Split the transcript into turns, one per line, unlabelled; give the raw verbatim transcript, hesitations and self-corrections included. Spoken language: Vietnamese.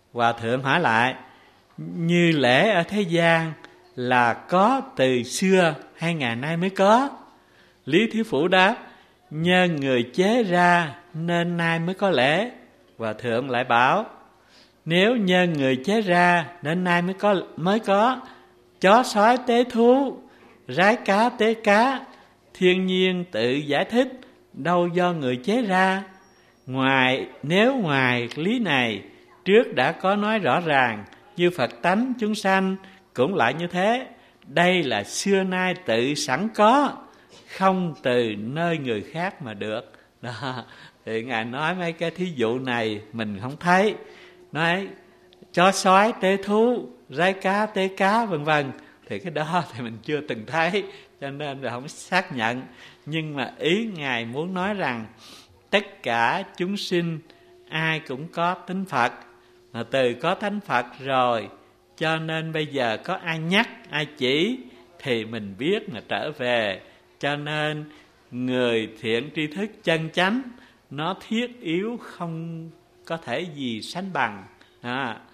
Hòa thượng hỏi lại: như lễ ở thế gian là có từ xưa hay ngày nay mới có? Lý Thiếu Phủ đáp: nhân người chế ra nên nay mới có lễ. Hòa thượng lại bảo: nếu nhân người chế ra nên nay mới có mới có chó sói tế thú, rái cá tế cá, thiên nhiên tự giải thích, đâu do người chế ra. Ngoài nếu ngoài lý này trước đã có nói rõ ràng, như Phật tánh chúng sanh cũng lại như thế. Đây là xưa nay tự sẵn có, không từ nơi người khác mà được. Đó. Thì Ngài nói mấy cái thí dụ này mình không thấy. Nói chó sói tế thú, rái cá tế cá vân vân, thì cái đó thì mình chưa từng thấy, cho nên là không xác nhận. Nhưng mà ý Ngài muốn nói rằng tất cả chúng sinh ai cũng có tính Phật, mà từ có thánh Phật rồi, cho nên bây giờ có ai nhắc, ai chỉ thì mình biết mà trở về. Cho nên người thiện tri thức chân chánh nó thiết yếu không có thể gì sánh bằng. À,